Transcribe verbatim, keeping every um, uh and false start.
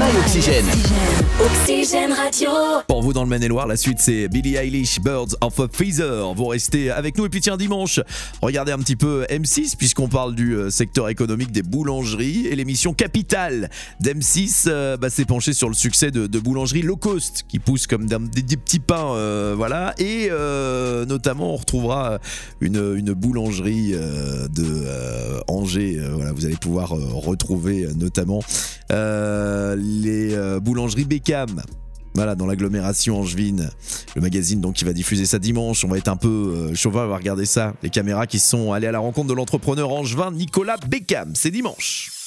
My Oxygène. Oxygène Radio. Pour vous dans le Maine-et-Loire, la suite c'est Billie Eilish, Birds of a Feather. Vous restez avec nous et puis tiens dimanche, regardez un petit peu M six puisqu'on parle du secteur économique des boulangeries et l'émission Capitale d'M six euh, bah, s'est penchée sur le succès de, de boulangeries low cost qui poussent comme des, des petits pains, euh, voilà. Et euh, notamment on retrouvera une, une boulangerie euh, de euh, Angers. Euh, voilà, vous allez pouvoir euh, retrouver euh, notamment euh, les euh, boulangeries Beckham. Voilà, dans l'agglomération angevine. Le magazine donc qui va diffuser ça dimanche. On va être un peu euh, chauvin, on va regarder ça. Les caméras qui sont allées à la rencontre de l'entrepreneur angevin Nicolas Beckham. C'est dimanche.